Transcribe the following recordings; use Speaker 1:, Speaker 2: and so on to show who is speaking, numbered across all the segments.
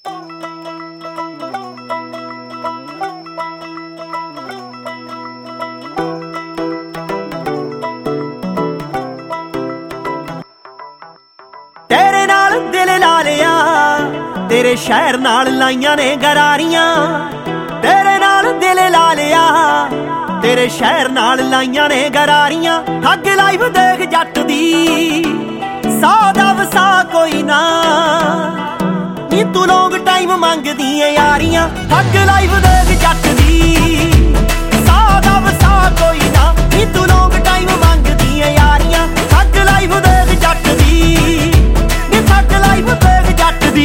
Speaker 1: तेरे नाल दिल ला लिया, तेरे शहर नाल लाइया ने गरारियां। तेरे नाल दिल ला लिया, तेरे शहर नाल लाइया ने गरारियां। ठग लाइव देख जट दी, सा दा वसा कोई ना, नी तू लॉन्ग टाइम मंगदी है यारियां। ठग लाइव देख जट दी, सा दा वसा कोई ना, नी तू लॉन्ग टाइम मंगदी है यारियां। ठग लाइव देख जट दी, नी ठग लाइव देख जट दी।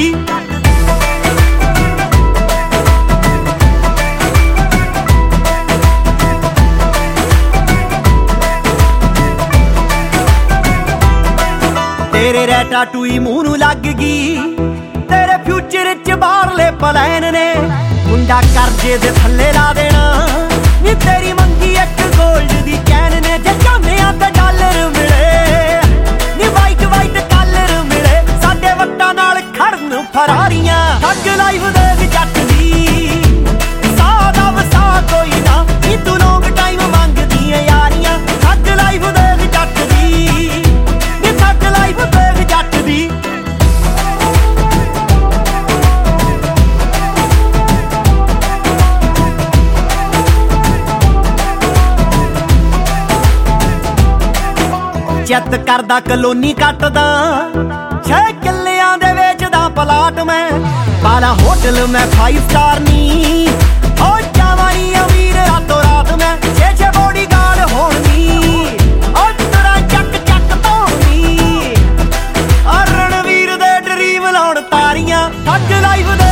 Speaker 1: तेरे रैटा टूई मूंह नूं लग गई, तेरे फ्यूचर च बाहरले प्लैन ने। मुंडा करजे दे थल्ले ला देना, नी तेरी मंगी एक गोल्ड दी कैन ने। जे चाहने ते डॉलर मिले, नी वाइट वाइट कलर मिले, साडे वट्टां नाल खड़न फरारियां। ठग लाइव देख जट दी, सा दा वसा कोई ना, नी तू लॉन्ग टाइम मंगदी है यारियां। ठग लाइव देख जट दी, नी ठग लाइव देख जट दी। चेत करदा कलोनी कटदा, 6 किल्लियां दे वेचदा पलाट मैं। पाला होटल मैं 5 स्टार नी, हो जावां नी अमीर रातों रात मैं। 6 बॉडी गार्ड होण नी, ओ तरा चक चक धोनी, रणवीर दे ड्रीम लाउण तारियां। ठग लाइव